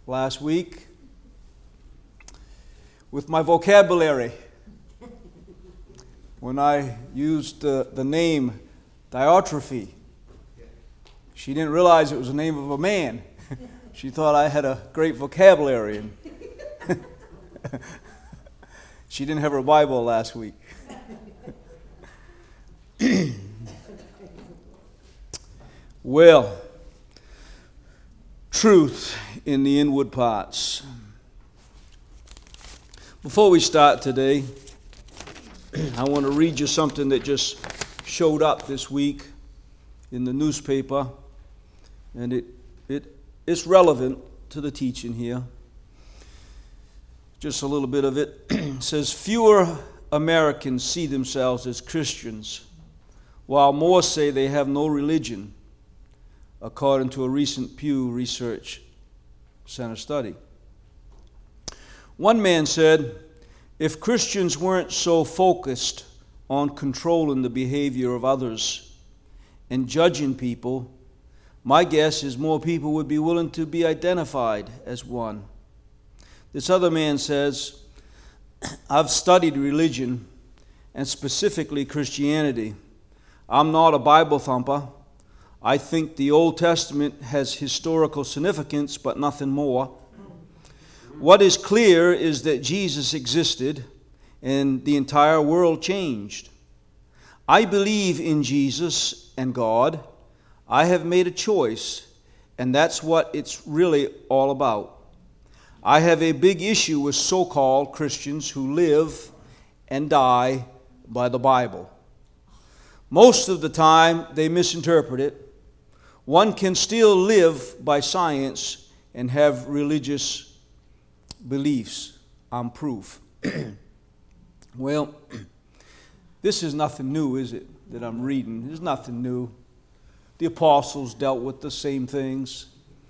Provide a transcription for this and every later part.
last week with my vocabulary when I used the name Diotrephe. She didn't realize it was the name of a man. She thought I had a great vocabulary. And she didn't have her Bible last week. Well, truth in the inward parts. Before we start today, I want to read you something that just showed up this week in the newspaper, and it's relevant to the teaching here. Just a little bit of it. It says, fewer Americans see themselves as Christians, while more say they have no religion, according to a recent Pew Research Center study. One man said, if Christians weren't so focused on controlling the behavior of others and judging people, my guess is more people would be willing to be identified as one. This other man says, I've studied religion, and specifically Christianity. I'm not a Bible thumper. I think the Old Testament has historical significance, but nothing more. What is clear is that Jesus existed, and the entire world changed. I believe in Jesus and God. I have made a choice, and that's what it's really all about. I have a big issue with so-called Christians who live and die by the Bible. Most of the time, they misinterpret it. One can still live by science and have religious beliefs. I'm proof. Well, this is nothing new, is it, that I'm reading? There's nothing new. The apostles dealt with the same things.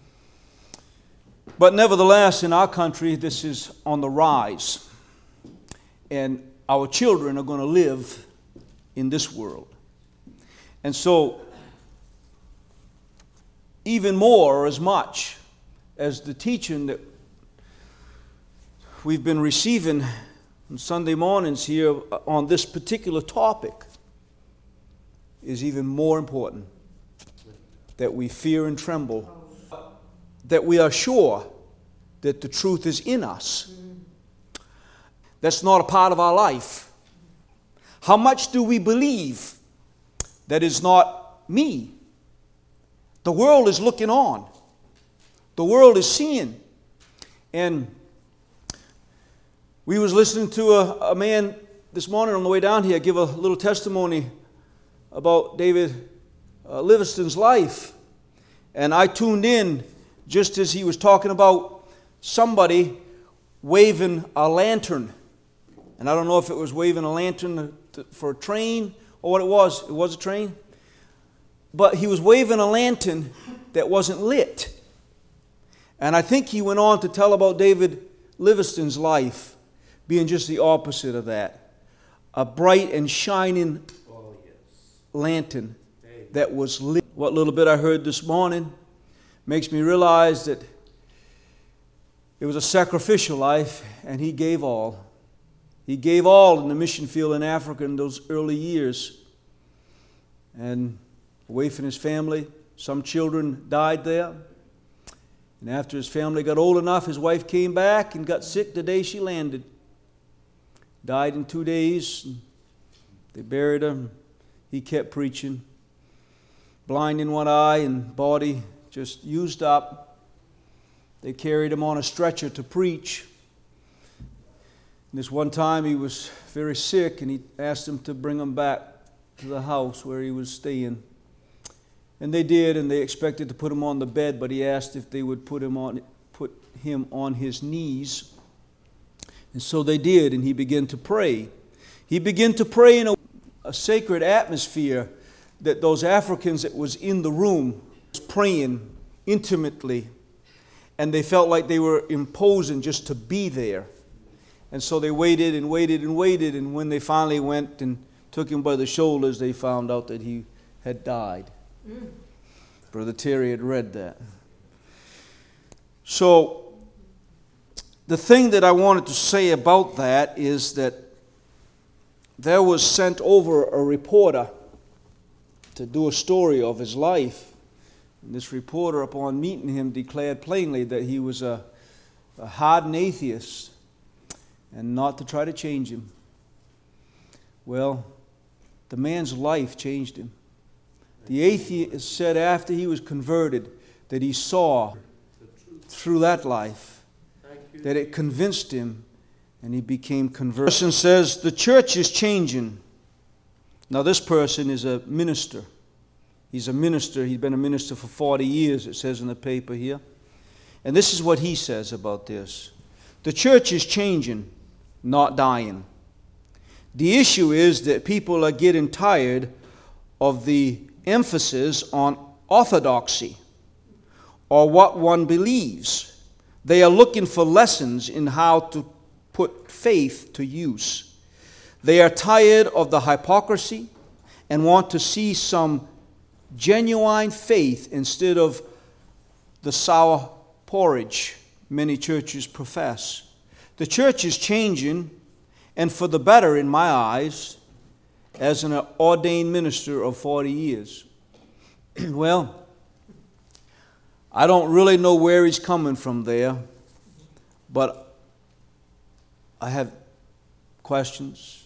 But nevertheless, in our country, this is on the rise. And our children are going to live in this world. And so, even more or as much as the teaching that we've been receiving on Sunday mornings here on this particular topic is even more important. That we fear and tremble. That we are sure that the truth is in us. That's not a part of our life. How much do we believe that is not me? The world is looking on. The world is seeing. And we was listening to a man this morning on the way down here give a little testimony about David Livingstone's life. And I tuned in just as he was talking about somebody waving a lantern. And I don't know if it was waving a lantern for a train or what it was. It was a train. But he was waving a lantern that wasn't lit. And I think he went on to tell about David Livingstone's life being just the opposite of that. A bright and shining lantern that was lit. What little bit I heard this morning makes me realize that it was a sacrificial life, and he gave all. He gave all in the mission field in Africa in those early years. And away from his family, some children died there. And after his family got old enough, his wife came back and got sick the day she landed. Died in 2 days. They buried her. He kept preaching. Blind in one eye and body just used up. They carried him on a stretcher to preach. And this one time he was very sick, and he asked them to bring him back to the house where he was staying. And they did, and they expected to put him on the bed, but he asked if they would put him on his knees. And so they did, and he began to pray. He began to pray in a sacred atmosphere that those Africans that was in the room was praying intimately, and they felt like they were imposing just to be there. And so they waited and waited and waited, and when they finally went and took him by the shoulders, they found out that he had died. Brother Terry had read that. So the thing that I wanted to say about that is that there was sent over a reporter to do a story of his life. And this reporter, upon meeting him, declared plainly that he was a hardened atheist and not to try to change him. Well, the man's life changed him. The atheist said after he was converted that he saw through that life, that it convinced him, and he became converted. This person says, the church is changing. Now this person is a minister. He's a minister. He's been a minister for 40 years, it says in the paper here. And this is what he says about this. The church is changing, not dying. The issue is that people are getting tired of the emphasis on orthodoxy or what one believes. They are looking for lessons in how to put faith to use. They are tired of the hypocrisy and want to see some genuine faith instead of the sour porridge many churches profess. The church is changing, and for the better in my eyes, as an ordained minister of 40 years. Well, I don't really know where he's coming from there, but I have questions.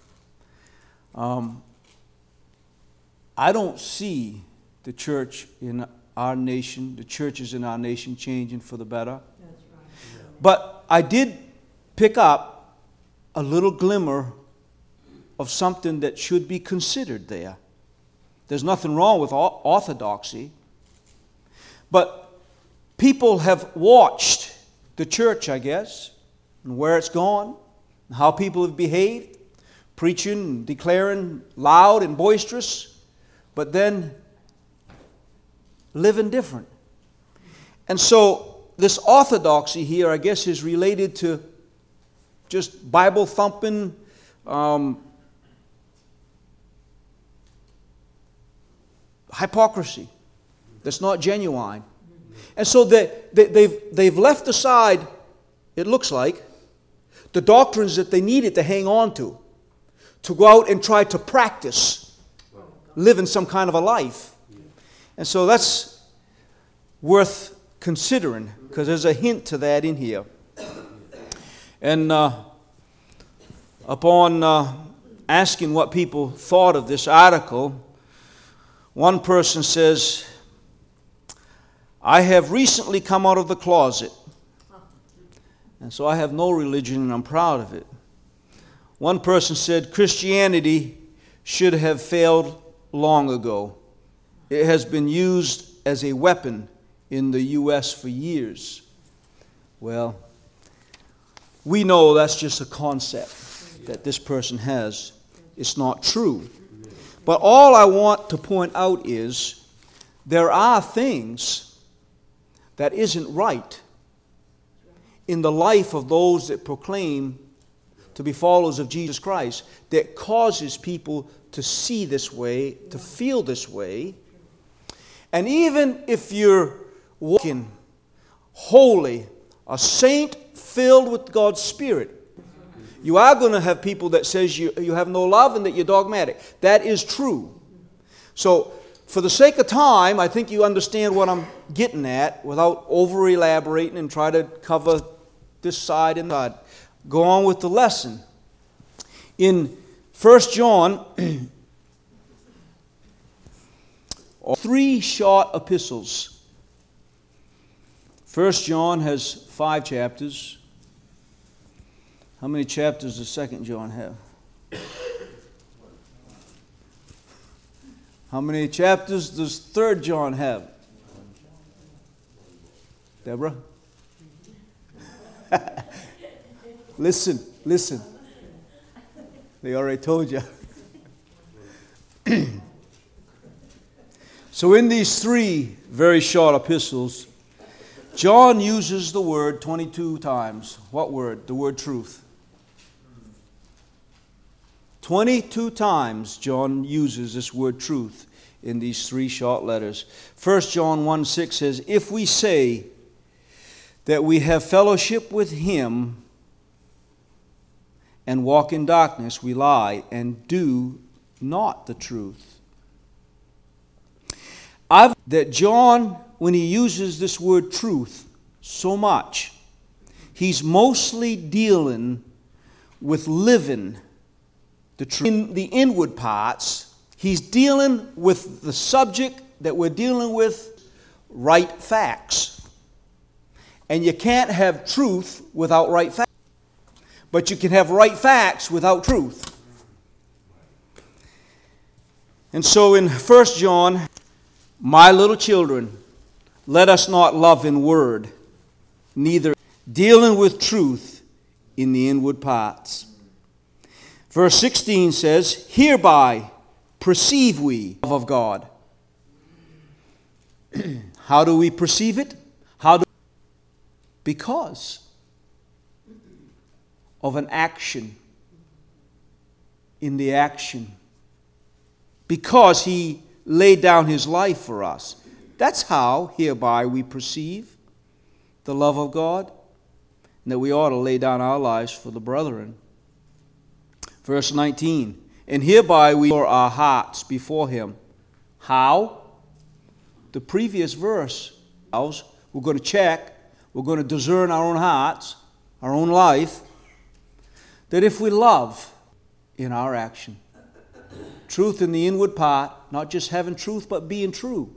I don't see the church in our nation, the churches in our nation changing for the better. That's right. But I did pick up a little glimmer of something that should be considered there. There's nothing wrong with orthodoxy, but people have watched the church, I guess, and where it's gone, and how people have behaved, preaching and declaring loud and boisterous, but then living different. And so this orthodoxy here, I guess, is related to just Bible thumping, hypocrisy that's not genuine. And so they've left aside, it looks like, the doctrines that they needed to hang on to go out and try to practice living some kind of a life. And so that's worth considering, because there's a hint to that in here. And upon asking what people thought of this article, one person says, I have recently come out of the closet, and so I have no religion and I'm proud of it. One person said, Christianity should have failed long ago. It has been used as a weapon in the U.S. for years. Well, we know that's just a concept that this person has. It's not true. But all I want to point out is there are things that isn't right in the life of those that proclaim to be followers of Jesus Christ that causes people to see this way, to feel this way. And even if you're walking holy, a saint filled with God's Spirit, you are going to have people that says you have no love and that you're dogmatic. That is true. So, for the sake of time, I think you understand what I'm getting at without over-elaborating and try to cover this side and that. Go on with the lesson. In 1 John, 3 short epistles. 1 John has 5 chapters. How many chapters does 2 John have? How many chapters does 3 John have? Deborah? Listen. They already told you. So in these 3 very short epistles, John uses the word 22 times. What word? The word truth. 22 times John uses this word truth in these 3 short letters. 1 John 1:6 says, if we say that we have fellowship with him and walk in darkness, we lie and do not the truth. That John, when he uses this word truth so much, he's mostly dealing with living the truth. In the inward parts, he's dealing with the subject that we're dealing with, right facts. And you can't have truth without right facts. But you can have right facts without truth. And so in 1 John, my little children, let us not love in word, neither dealing with truth in the inward parts. Verse 16 says, hereby perceive we the love of God. How do we perceive it? Because of an action in the action. Because he laid down his life for us. That's how hereby we perceive the love of God, and that we ought to lay down our lives for the brethren. Verse 19, and hereby we pour our hearts before him. How? The previous verse, we're going to check, we're going to discern our own hearts, our own life, that if we love in our action, truth in the inward part, not just having truth, but being true.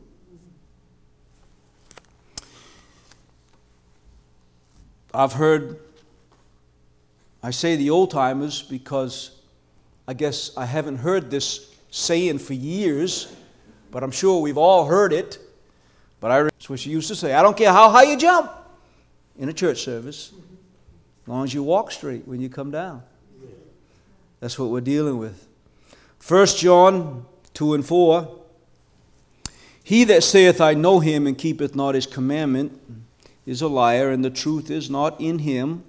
I've heard, I say the old timers because I guess I haven't heard this saying for years, but I'm sure we've all heard it. But that's what she used to say. I don't care how high you jump in a church service, as long as you walk straight when you come down. That's what we're dealing with. 1 John 2 and 4. He that saith, I know him, and keepeth not his commandment, is a liar, and the truth is not in him.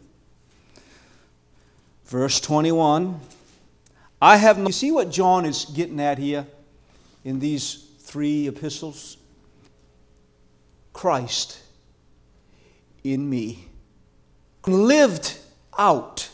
Verse 21. You see what John is getting at here in these 3 epistles? Christ in me. Lived out.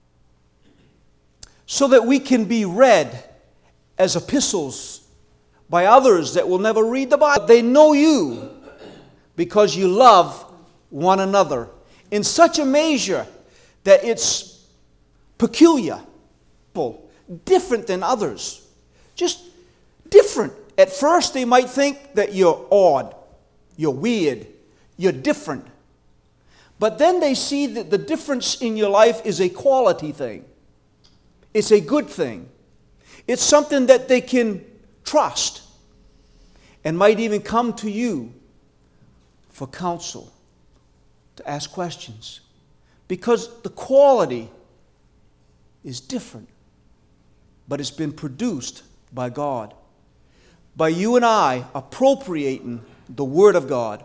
So that we can be read as epistles by others that will never read the Bible. They know you because you love one another in such a measure that it's peculiar, different than others. Just different. At first they might think that you're odd, you're weird, you're different. But then they see that the difference in your life is a quality thing. It's a good thing. It's something that they can trust and might even come to you for counsel, to ask questions. Because the quality is different, but it's been produced by God. By you and I appropriating the Word of God.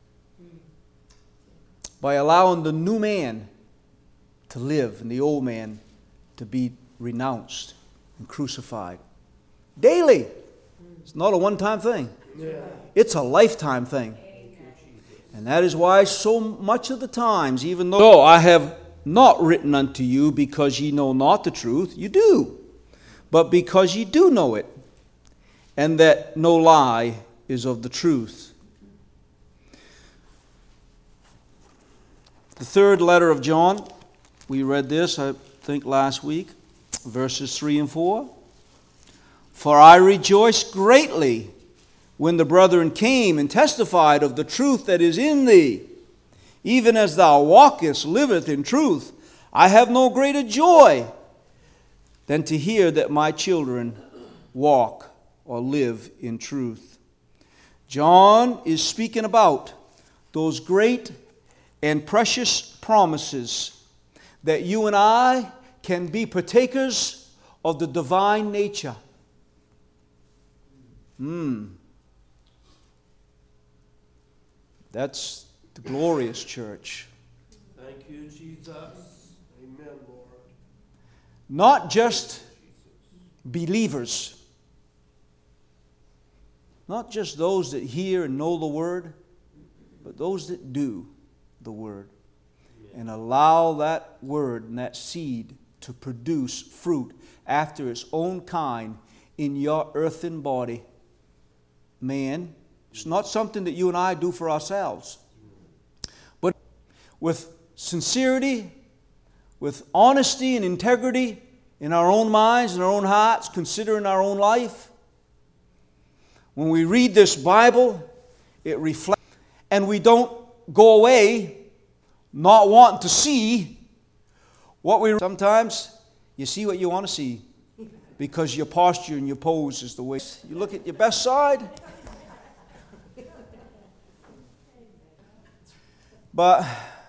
By allowing the new man to live and the old man to be renounced and crucified. Daily. It's not a one-time thing. It's a lifetime thing. And that is why so much of the times, even though I have not written unto you because ye know not the truth, you do. But because ye do know it, and that no lie is of the truth. The 3rd letter of John, we read this, I think, last week, verses 3 and 4. For I rejoiced greatly when the brethren came and testified of the truth that is in thee. Even as thou walkest, liveth in truth. I have no greater joy than to hear that my children walk or live in truth. John is speaking about those great and precious promises that you and I can be partakers of the divine nature. That's the glorious church. Thank you, Jesus. Amen, Lord. Not just believers. Not just those that hear and know the word, but those that do. the Word. And allow that Word and that seed to produce fruit after its own kind in your earthen body. Man, it's not something that you and I do for ourselves. But with sincerity, with honesty and integrity in our own minds and our own hearts, considering our own life, when we read this Bible, it reflects, and we don't go away not wanting to see what we... Sometimes you see what you want to see because your posture and your pose is the way. You look at your best side. But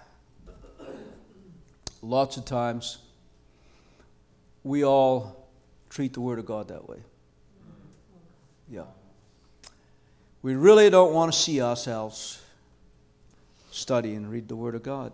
lots of times we all treat the Word of God that way. Yeah. We really don't want to see ourselves study and read the Word of God.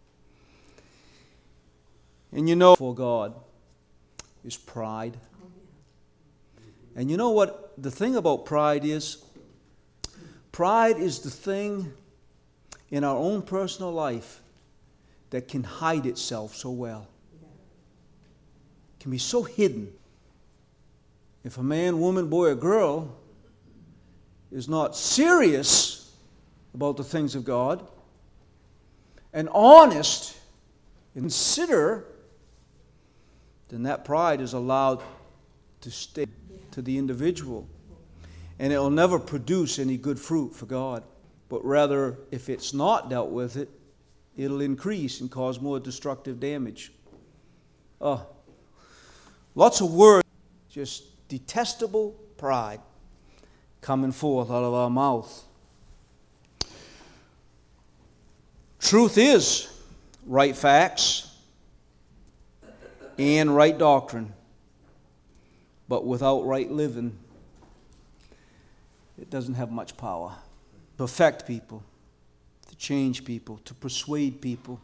And you know, for God is pride. And you know what the thing about pride is? Pride is the thing in our own personal life that can hide itself so well. It can be so hidden. If a man, woman, boy, or girl is not serious about the things of God and honest and consider, then that pride is allowed to stay to the individual. And it will never produce any good fruit for God. But rather, if it's not dealt with it, it'll increase and cause more destructive damage. Lots of words, just detestable pride coming forth out of our mouth. Truth is right facts and right doctrine, but without right living, it doesn't have much power to affect people, to change people, to persuade people.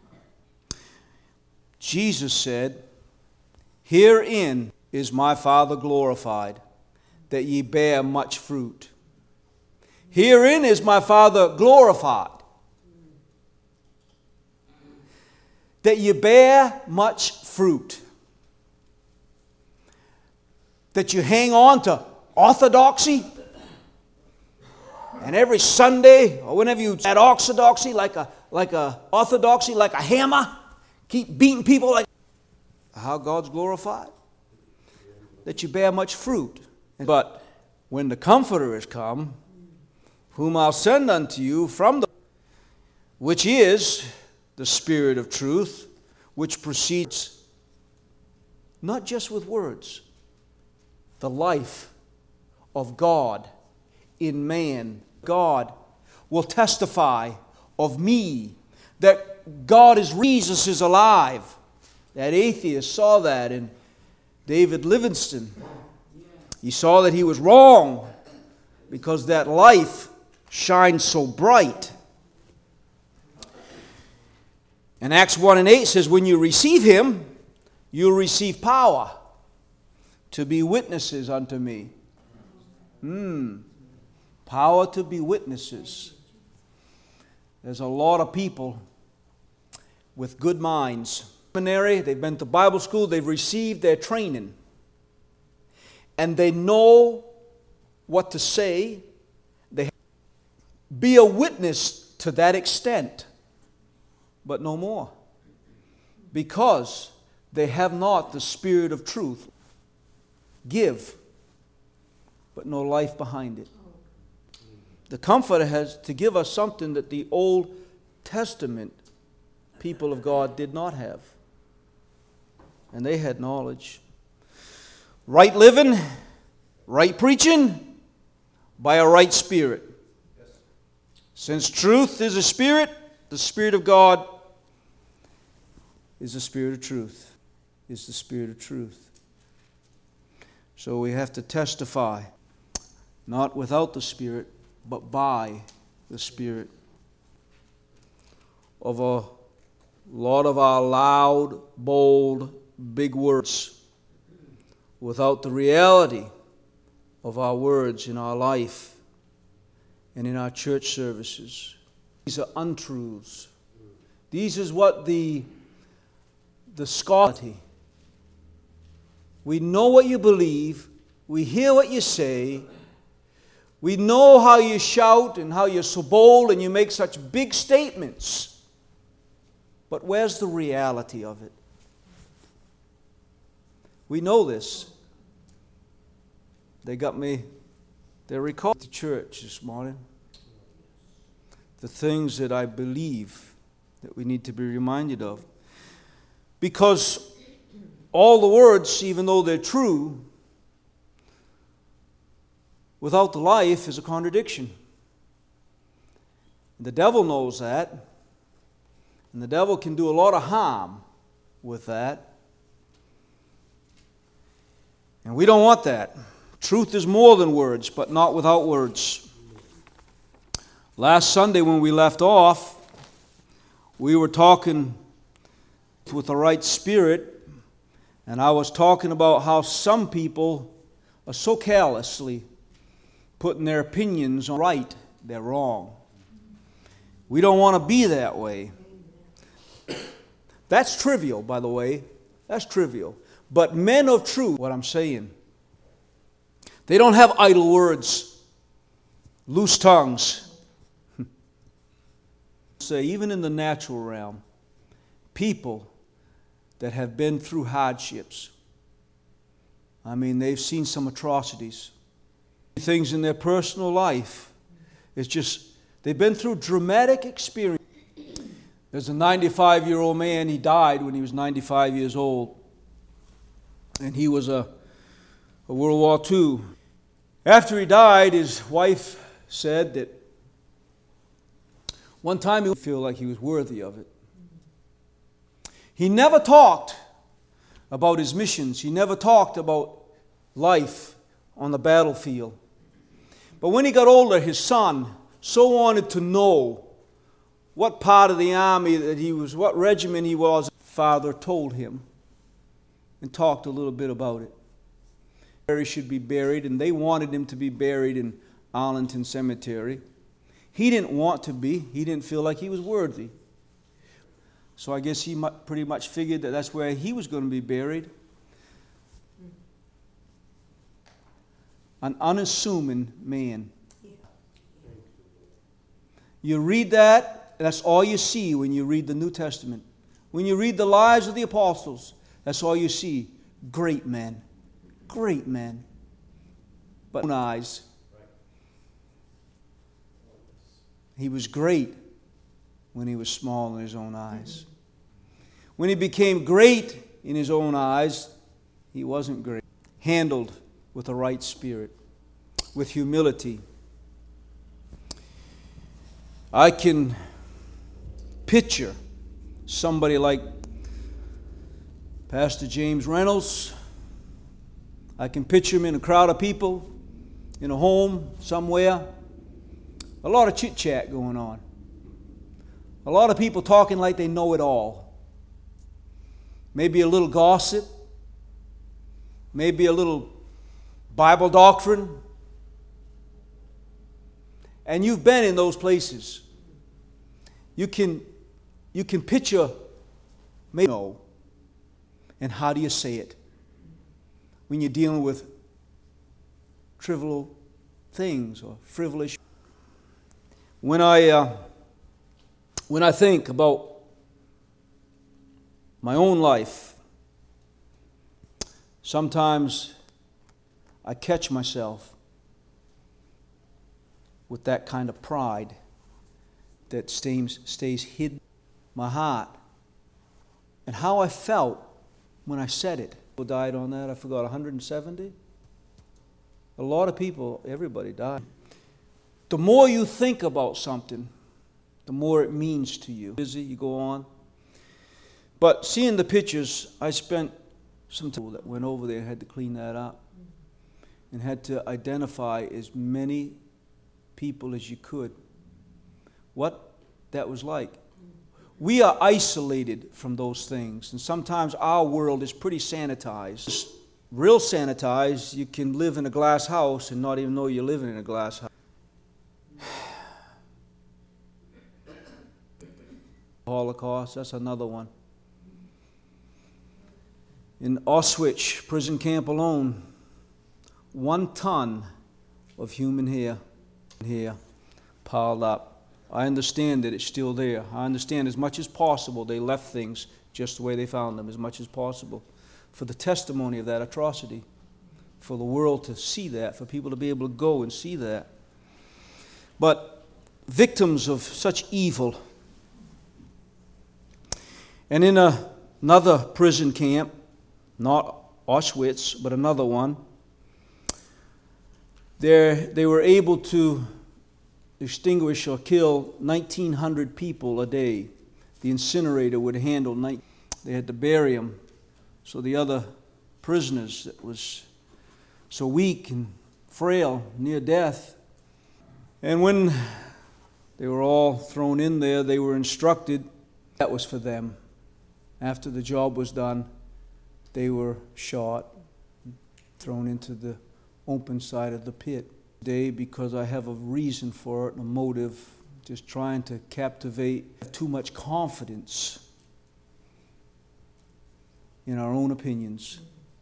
Jesus said, "Herein is my Father glorified, that ye bear much fruit." Herein is my Father glorified, that ye bear much fruit. That you hang on to orthodoxy, and every Sunday, or whenever you at orthodoxy, like a orthodoxy, like a hammer, keep beating people like how God's glorified. That you bear much fruit. But when the Comforter is come, whom I'll send unto you from the, which is the Spirit of truth, which proceeds not just with words, the life of God in man. God will testify of me that God is, Jesus is alive. That atheist saw that in David Livingstone. He saw that he was wrong because that life shines so bright. And Acts 1:8 says, when you receive him, you'll receive power to be witnesses unto me. Power to be witnesses. There's a lot of people with good minds. Seminary, they've been to Bible school, they've received their training. And they know what to say. They be a witness to that extent, but no more. Because they have not the Spirit of truth. Give, but no life behind it. The Comforter has to give us something that the Old Testament people of God did not have. And they had knowledge. Right living, right preaching, by a right spirit. Since truth is a spirit, the Spirit of God is the Spirit of truth. Is the Spirit of truth. So we have to testify, not without the Spirit, but by the Spirit. Of a lot of our loud, bold, big words, without the reality of our words in our life and in our church services. These are untruths. These is what the scholarly. We know what you believe. We hear what you say. We know how you shout and how you're so bold and you make such big statements. But where's the reality of it? We know this. They recalled the church this morning. The things that I believe that we need to be reminded of. Because all the words, even though they're true, without the life is a contradiction. The devil knows that. And the devil can do a lot of harm with that. And we don't want that. Truth is more than words, but not without words. Last Sunday when we left off, we were talking with the right spirit, and I was talking about how some people are so carelessly putting their opinions on right, they're wrong. We don't want to be that way. That's trivial, by the way. That's trivial. But men of truth, what I'm saying, they don't have idle words, loose tongues. Say, even in the natural realm, people that have been through hardships, I mean, they've seen some atrocities. Things in their personal life. It's just, they've been through dramatic experience. There's a 95-year-old man, he died when he was 95 years old. And he was a World War II. After he died, his wife said that one time he would feel like he was worthy of it. He never talked about his missions. He never talked about life on the battlefield. But when he got older, his son so wanted to know what part of the army that he was, what regiment he was. Father told him and talked a little bit about it. Where he should be buried, and they wanted him to be buried in Arlington Cemetery. He didn't want to be. He didn't feel like he was worthy. So I guess he pretty much figured that that's where he was going to be buried. An unassuming man. You read that, that's all you see when you read the New Testament. When you read the lives of the apostles, that's all you see. Great men. Great men. But in his own eyes, he was great when he was small in his own eyes. When he became great in his own eyes, he wasn't great. Handled with the right spirit, with humility. I can picture somebody like Pastor James Reynolds. I can picture him in a crowd of people, in a home somewhere. A lot of chit-chat going on. A lot of people talking like they know it all. Maybe a little gossip. Maybe a little Bible doctrine. And you've been in those places. You can picture, maybe know. And how do you say it? When you're dealing with trivial things or frivolous. When I think about my own life, sometimes I catch myself with that kind of pride that stays hidden in my heart. And how I felt when I said it. People died on that, I forgot, 170? A lot of people, everybody died. The more you think about something, the more it means to you. Busy, you go on. But seeing the pictures, I spent some time that went over there and had to clean that up. And had to identify as many people as you could. What that was like. We are isolated from those things. And sometimes our world is pretty sanitized. Real sanitized, you can live in a glass house and not even know you're living in a glass house. Holocaust, that's another one. In Auschwitz prison camp alone, 1 ton of human hair piled up. I understand that it's still there. I understand as much as possible they left things just the way they found them, as much as possible, for the testimony of that atrocity, for the world to see that, for people to be able to go and see that. But victims of such evil. And in another prison camp, not Auschwitz, but another one, they were able to extinguish or kill 1,900 people a day. The incinerator would handle they had to bury them. So the other prisoners that was so weak and frail, near death. And when they were all thrown in there, they were instructed that was for them. After the job was done, they were shot, thrown into the open side of the pit. Today, because I have a reason for it, a motive, just trying to captivate too much confidence in our own opinions.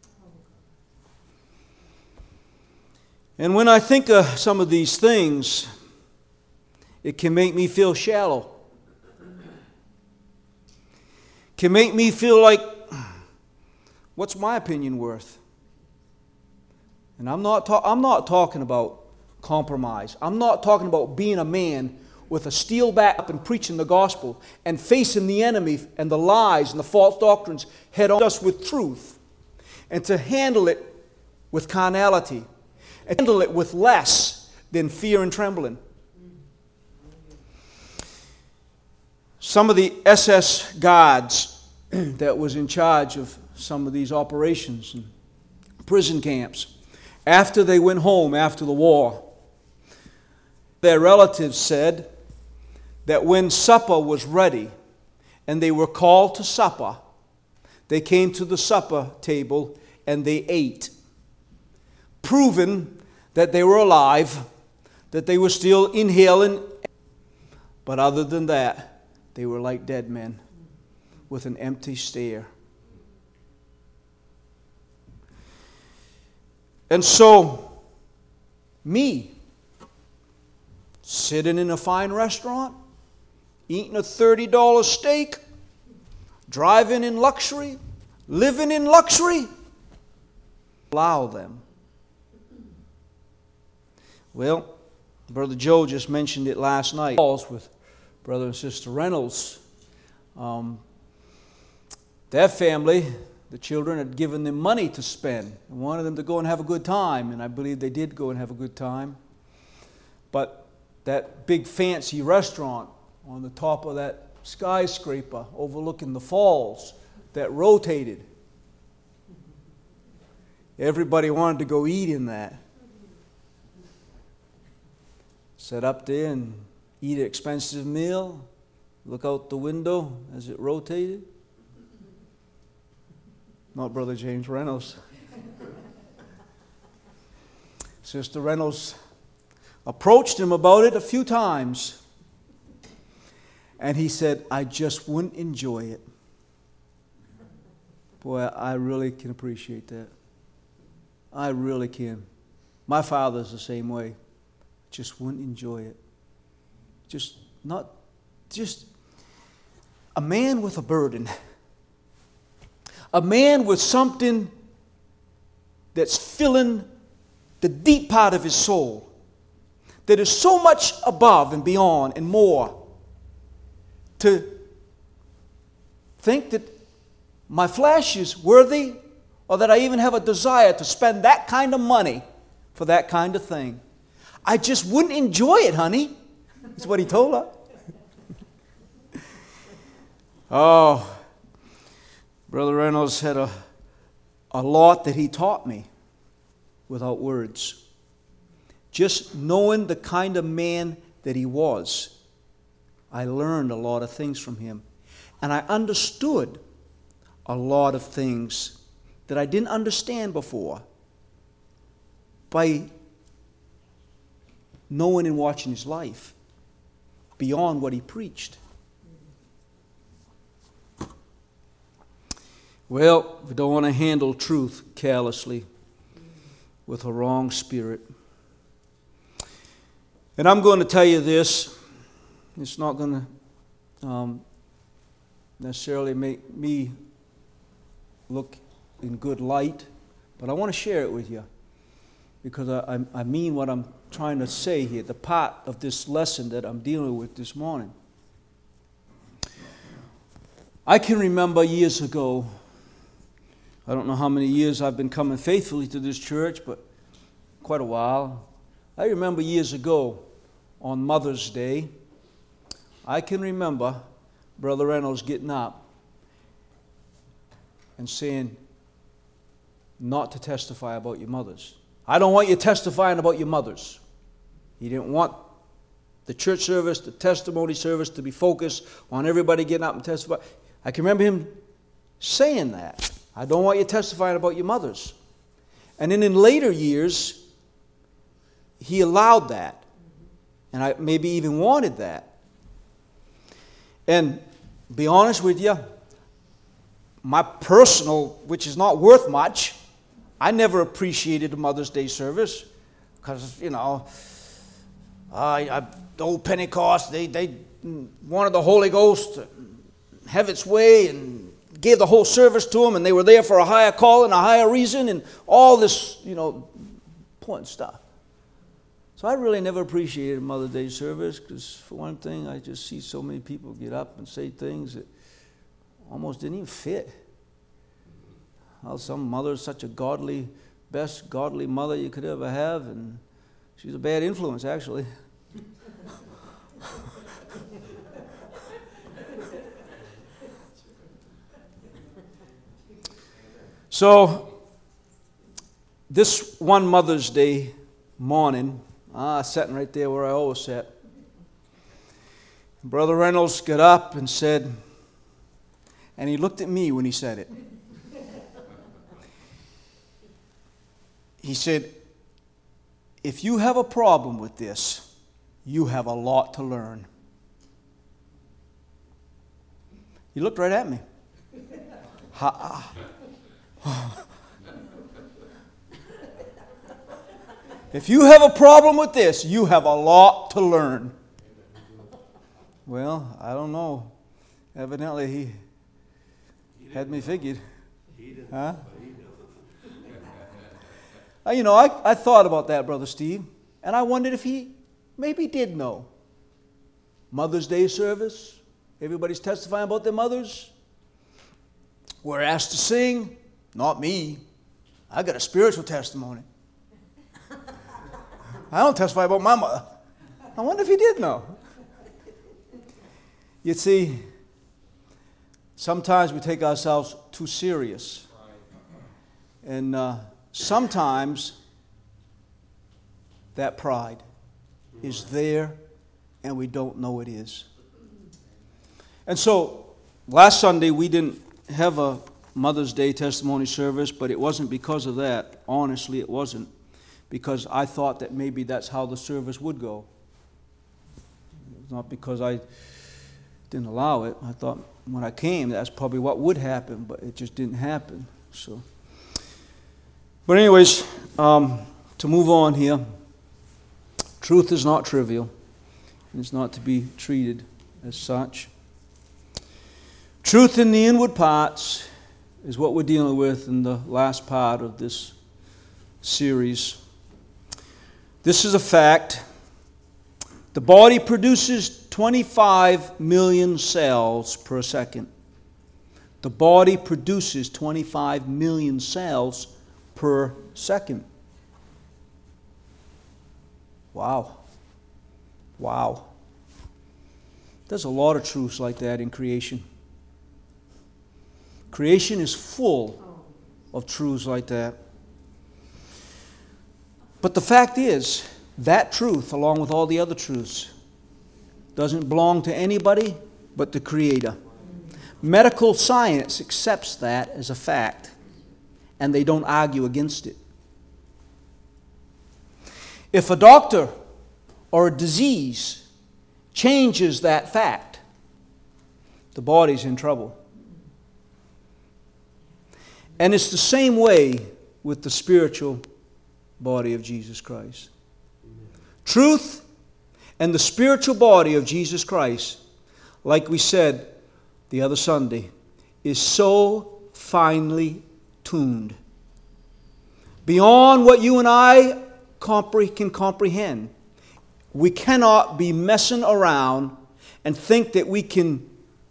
And when I think of some of these things, it can make me feel shallow. Can make me feel like, what's my opinion worth? And I'm not talking about compromise. I'm not talking about being a man with a steel back up and preaching the gospel and facing the enemy and the lies and the false doctrines head on us with truth, and to handle it with carnality, and handle it with less than fear and trembling. Some of the SS guards that was in charge of some of these operations and prison camps, after they went home after the war, their relatives said that when supper was ready and they were called to supper, they came to the supper table and they ate, proving that they were alive, that they were still inhaling. But other than that, they were like dead men with an empty stare. And so, me, sitting in a fine restaurant, eating a $30 steak, driving in luxury, living in luxury, allow them. Well, Brother Joe just mentioned it last night. Calls with Brother and Sister Reynolds. Their family, the children, had given them money to spend and wanted them to go and have a good time, and I believe they did go and have a good time. But that big fancy restaurant on the top of that skyscraper overlooking the falls that rotated, everybody wanted to go eat in that. Sit up there and eat an expensive meal, look out the window as it rotated. Not Brother James Reynolds. Sister Reynolds approached him about it a few times, and he said, I just wouldn't enjoy it. Boy, I really can appreciate that. I really can. My father's the same way. Just wouldn't enjoy it. Just a man with a burden. A man with something that's filling the deep part of his soul, that is so much above and beyond and more, to think that my flesh is worthy, or that I even have a desire to spend that kind of money for that kind of thing. I just wouldn't enjoy it, honey. That's what he told her. Oh, Brother Reynolds had a lot that he taught me without words. Just knowing the kind of man that he was, I learned a lot of things from him. And I understood a lot of things that I didn't understand before by knowing and watching his life beyond what he preached. Well, we don't want to handle truth carelessly with a wrong spirit. And I'm going to tell you this. It's not going to necessarily make me look in good light, but I want to share it with you because I mean what I'm trying to say here, the part of this lesson that I'm dealing with this morning. I can remember years ago, I don't know how many years I've been coming faithfully to this church, but quite a while. I remember years ago on Mother's Day, I can remember Brother Reynolds getting up and saying, not to testify about your mothers. I don't want you testifying about your mothers. He didn't want the church service, the testimony service to be focused on everybody getting up and testifying. I can remember him saying that. I don't want you testifying about your mothers. And then in later years, he allowed that. And I maybe even wanted that. And be honest with you, my personal, which is not worth much, I never appreciated the Mother's Day service because, the old Pentecost, they wanted the Holy Ghost to have its way and gave the whole service to them, and they were there for a higher call and a higher reason and all this, important stuff. So I really never appreciated Mother's Day service because, for one thing, I just see so many people get up and say things that almost didn't even fit. How some mother is such a best godly mother you could ever have, and she's a bad influence, actually. So, this one Mother's Day morning, sitting right there where I always sat, Brother Reynolds got up and said, and he looked at me when he said it. He said, if you have a problem with this, you have a lot to learn. He looked right at me. If you have a problem with this, you have a lot to learn. Well, I don't know. Evidently, he had me figured. Huh? I thought about that, Brother Steve, and I wondered if he maybe did know. Mother's Day service, everybody's testifying about their mothers. We're asked to sing. Not me. I got a spiritual testimony. I don't testify about my mother. I wonder if he did know. You see, sometimes we take ourselves too serious. And sometimes that pride is there and we don't know it is. And so last Sunday we didn't have a Mother's Day testimony service, but it wasn't because of that. Honestly, it wasn't. Because I thought that maybe that's how the service would go. It's not because I didn't allow it. I thought when I came, that's probably what would happen, but it just didn't happen. So, but anyways, to move on here, truth is not trivial. It's not to be treated as such. Truth in the inward parts is what we're dealing with in the last part of this series. This is a fact. The body produces 25 million cells per second. The body produces 25 million cells per second. Wow. Wow. There's a lot of truths like that in creation. Creation is full of truths like that. But the fact is, that truth, along with all the other truths, doesn't belong to anybody but the Creator. Medical science accepts that as a fact, and they don't argue against it. If a doctor or a disease changes that fact, the body's in trouble. And it's the same way with the spiritual body of Jesus Christ. Truth and the spiritual body of Jesus Christ, like we said the other Sunday, is so finely tuned. Beyond what you and I can comprehend. We cannot be messing around and think that we can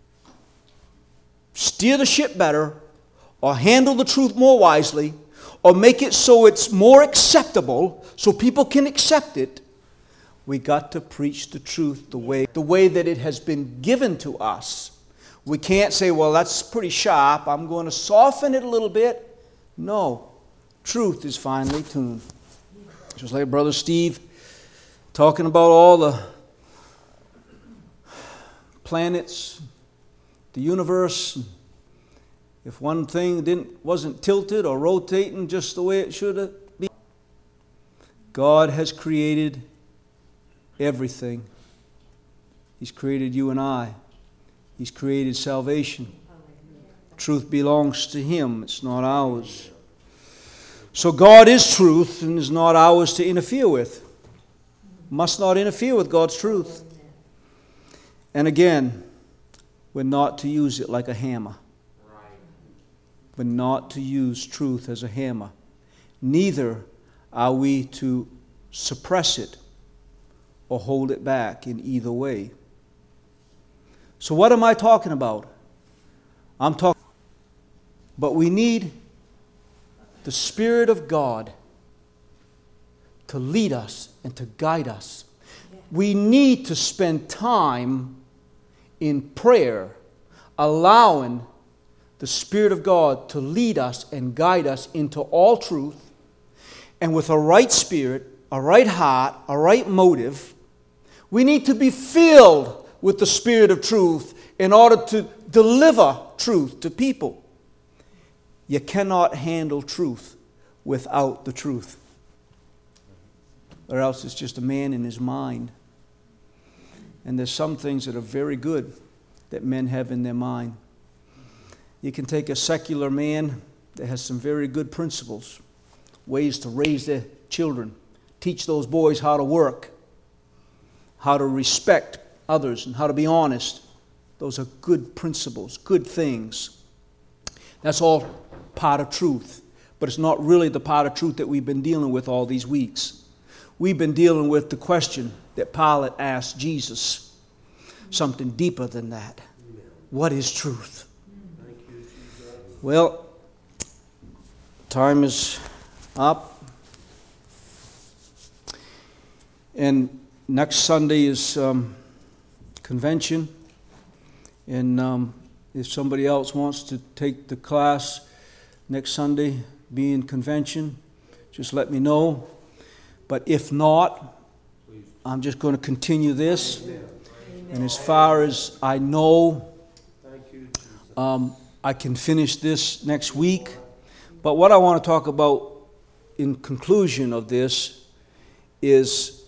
steer the ship better or handle the truth more wisely or make it so it's more acceptable so people can accept it. We got to preach the truth the way that it has been given to us. We can't say, well, that's pretty sharp, I'm going to soften it a little bit. No, truth is finely tuned. Just like Brother Steve talking about all the planets, the universe. If one thing wasn't tilted or rotating just the way it should be, God has created everything. He's created you and I. He's created salvation. Truth belongs to Him. It's not ours. So God is truth and is not ours to interfere with. Must not interfere with God's truth. And again, we're not to use it like a hammer. We're not to use truth as a hammer. Neither are we to suppress it or hold it back in either way. So what am I talking about? But we need the Spirit of God to lead us and to guide us. We need to spend time in prayer, allowing the Spirit of God to lead us and guide us into all truth, and with a right spirit, a right heart, a right motive. We need to be filled with the Spirit of truth in order to deliver truth to people. You cannot handle truth without the truth, or else it's just a man in his mind. And there's some things that are very good that men have in their mind. You can take a secular man that has some very good principles, ways to raise their children, teach those boys how to work, how to respect others, and how to be honest. Those are good principles, good things. That's all part of truth, but it's not really the part of truth that we've been dealing with all these weeks. We've been dealing with the question that Pilate asked Jesus, something deeper than that. What is truth? Well, time is up. And next Sunday is convention. And if somebody else wants to take the class next Sunday, be in convention, just let me know. But if not, I'm just going to continue this. And as far as I know, I can finish this next week. But what I want to talk about in conclusion of this is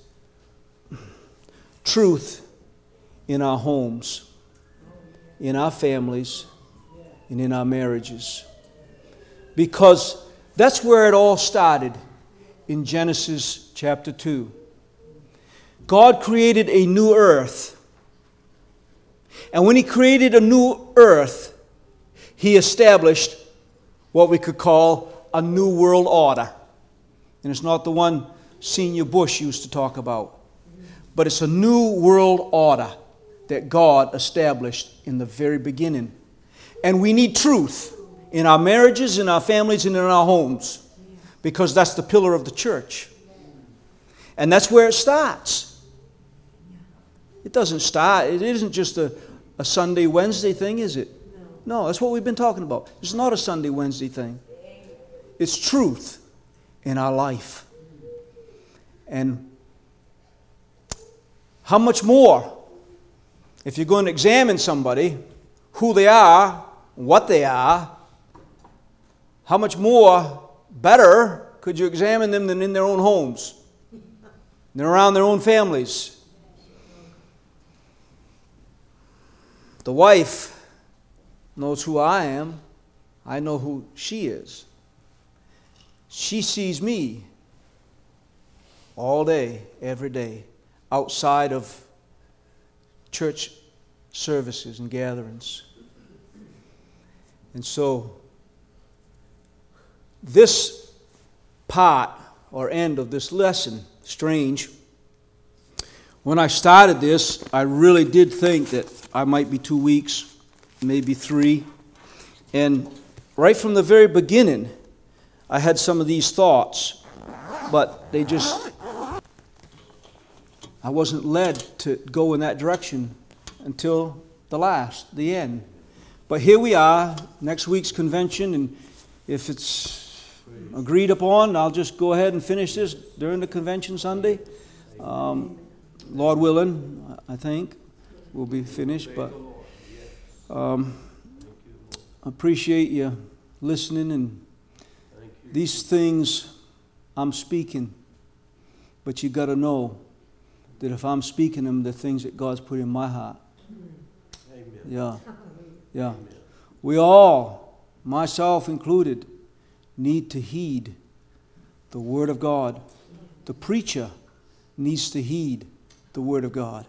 truth in our homes, in our families, and in our marriages. Because that's where it all started in Genesis chapter 2. God created a new earth. And when He created a new earth, He established what we could call a new world order. And it's not the one Senior Bush used to talk about. But it's a new world order that God established in the very beginning. And we need truth in our marriages, in our families, and in our homes. Because that's the pillar of the church. And that's where it starts. It doesn't start. It isn't just a Sunday, Wednesday thing, is it? No, that's what we've been talking about. It's not a Sunday, Wednesday thing. It's truth in our life. And how much more, if you're going to examine somebody, who they are, what they are, how much more better could you examine them than in their own homes, than around their own families? The wife knows who I am. I know who she is. She sees me all day, every day, outside of church services and gatherings. And so, this part or end of this lesson, strange. When I started this, I really did think that I might be 2 weeks, maybe 3. And right from the very beginning, I had some of these thoughts, but I wasn't led to go in that direction until the end. But here we are, next week's convention, and if it's agreed upon, I'll just go ahead and finish this during the convention Sunday. Lord willing, I think we'll be finished. But I appreciate you listening, and these things I'm speaking, but you got to know that if I'm speaking them, the things that God's put in my heart. Amen. Yeah. Amen. We all, myself included, need to heed the Word of God. The preacher needs to heed the Word of God.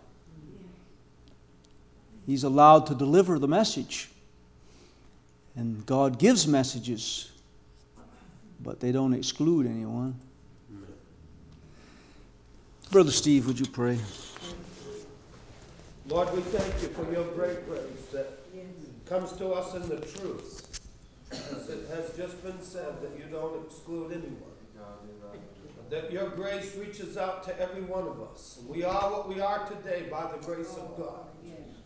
He's allowed to deliver the message. And God gives messages, but they don't exclude anyone. Brother Steve, would you pray? Lord, we thank you for your great grace that comes to us in the truth. As it has just been said, that you don't exclude anyone. That your grace reaches out to every one of us. And we are what we are today by the grace of God.